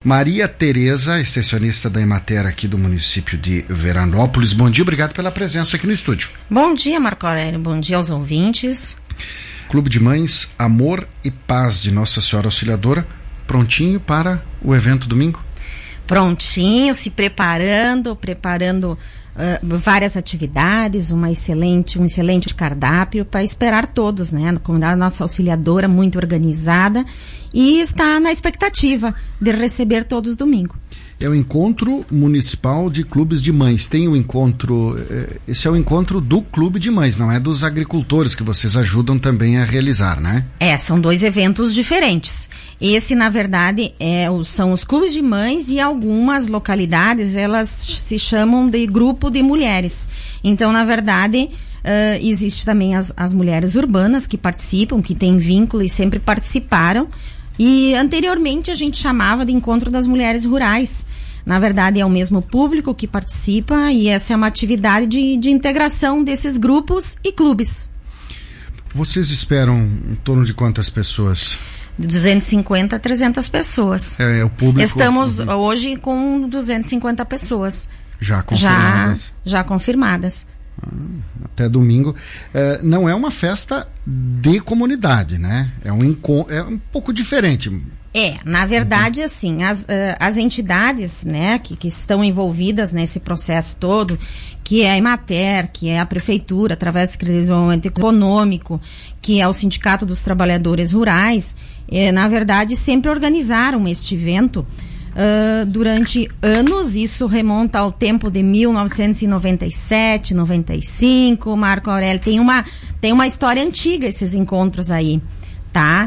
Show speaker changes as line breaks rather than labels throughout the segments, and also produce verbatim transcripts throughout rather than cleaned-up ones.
Maria Tereza, extensionista da Emater aqui do município de Veranópolis. Bom dia, obrigado pela presença aqui no estúdio.
Bom dia, Marco Aurélio, bom dia aos ouvintes.
Clube de Mães Amor e Paz de Nossa Senhora Auxiliadora, prontinho para o evento domingo?
Prontinho, se preparando, preparando uh, várias atividades, uma excelente, um excelente cardápio para esperar todos, né? A comunidade Nossa Auxiliadora muito organizada e está na expectativa de receber todos domingo.
É o encontro municipal de clubes de mães. Tem o encontro, esse é o encontro do clube de mães, não é dos agricultores que vocês ajudam também a realizar, né?
É, são dois eventos diferentes. Esse, na verdade, é, são os clubes de mães e algumas localidades, elas se chamam de grupo de mulheres. Então, na verdade, uh, existe também as, as mulheres urbanas que participam, que têm vínculo e sempre participaram. E anteriormente a gente chamava de encontro das mulheres rurais. Na verdade é o mesmo público que participa e essa é uma atividade de, de integração desses grupos e clubes.
Vocês esperam em torno de quantas pessoas?
De duzentas e cinquenta a trezentas pessoas.
É, é o público.
Estamos uhum. hoje com duzentas e cinquenta pessoas.
Já confirmadas?
Já, já confirmadas.
Até domingo. É, não é uma festa de comunidade, né? É um, é um pouco diferente.
É, na verdade, assim, as, uh, as entidades, né, que, que estão envolvidas nesse processo todo, que é a Emater, que é a Prefeitura, através do Desenvolvimento Econômico, que é o Sindicato dos Trabalhadores Rurais, é, na verdade, sempre organizaram este evento Uh, durante anos. Isso remonta ao tempo de mil novecentos e noventa e sete, noventa e cinco, Marco Aurélio, tem uma, tem uma história antiga esses encontros aí, tá?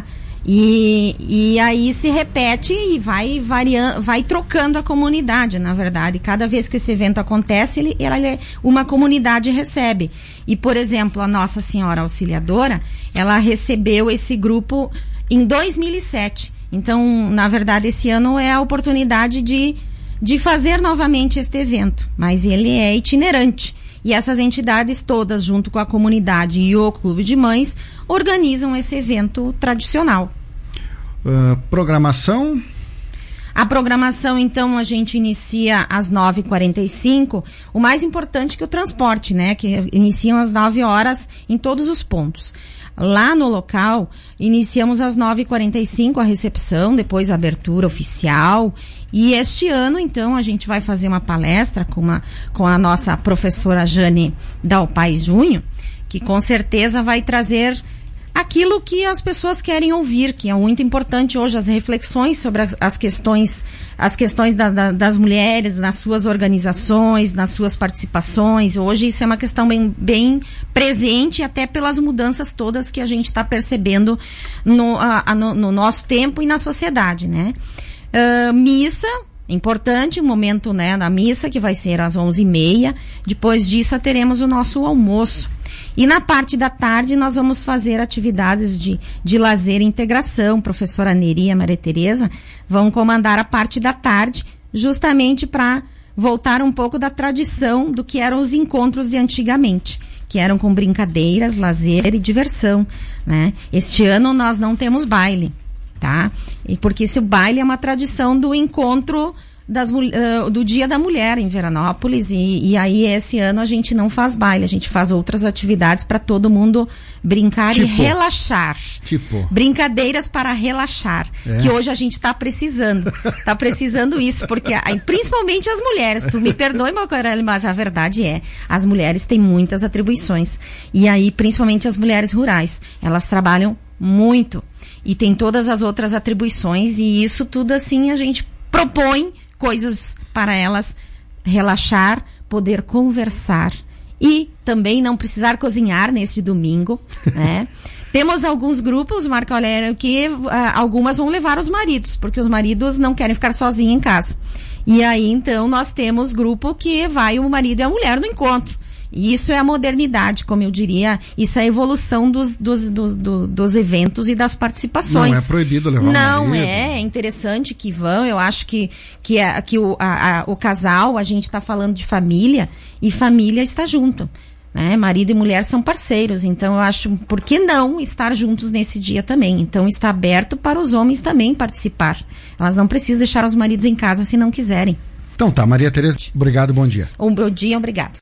E, e aí se repete e vai variando, vai trocando a comunidade, na verdade. Cada vez que esse evento acontece, ele, ele, uma comunidade recebe. E, por exemplo, a Nossa Senhora Auxiliadora, ela recebeu esse grupo em dois mil e sete. Então, na verdade, esse ano é a oportunidade de, de fazer novamente este evento, mas ele é itinerante. E essas entidades todas, junto com a comunidade e o Clube de Mães, organizam esse evento tradicional.
Uh, programação?
A programação, então, a gente inicia às nove e quarenta e cinco. O mais importante é que o transporte, né? Que iniciam às nove horas em todos os pontos. Lá no local, iniciamos às nove e quarenta e cinco a recepção, depois a abertura oficial. E este ano, então, a gente vai fazer uma palestra com, uma, com a nossa professora Jane Dalpais Júnior, que com certeza vai trazer aquilo que as pessoas querem ouvir, que é muito importante hoje, as reflexões sobre as, as questões, as questões da, da, das mulheres nas suas organizações, nas suas participações. Hoje isso é uma questão bem, bem presente, até pelas mudanças todas que a gente está percebendo no, a, a, no, no nosso tempo e na sociedade, né? Uh, missa, importante, o momento, né, da missa, que vai ser às onze e meia. Depois disso, teremos o nosso almoço. E na parte da tarde nós vamos fazer atividades de, de lazer e integração. Professora Neri e a Maria Tereza vão comandar a parte da tarde, justamente para voltar um pouco da tradição do que eram os encontros de antigamente, que eram com brincadeiras, lazer e diversão, né? Este ano nós não temos baile, tá? E porque esse baile é uma tradição do encontro Das, uh, do Dia da Mulher em Veranópolis, e, e aí esse ano a gente não faz baile, a gente faz outras atividades para todo mundo brincar tipo, e relaxar. Tipo. Brincadeiras para relaxar, é. Que hoje a gente está precisando, está precisando isso, porque aí, principalmente as mulheres, tu me perdoe, Marco Aurélio, mas a verdade é, as mulheres têm muitas atribuições, e aí principalmente as mulheres rurais, elas trabalham muito, e tem todas as outras atribuições, e isso tudo assim a gente propõe coisas para elas relaxar, poder conversar e também não precisar cozinhar neste domingo, né? Temos alguns grupos, Marco Aurélio, que uh, algumas vão levar os maridos, porque os maridos não querem ficar sozinhos em casa. E aí, então, nós temos grupo que vai o marido e a mulher no encontro. E isso é a modernidade, como eu diria, isso é a evolução dos, dos, dos, dos, dos eventos e das participações.
Não é proibido levar
Não
o marido.
é, é interessante que vão, eu acho que, que, a, que o, a, a, o casal, a gente está falando de família, e família está junto. né? Marido e mulher são parceiros, então eu acho, por que não estar juntos nesse dia também? Então está aberto para os homens também participar. Elas não precisam deixar os maridos em casa se não quiserem.
Então tá, Maria Tereza, obrigado, bom dia.
Um bom dia, obrigado.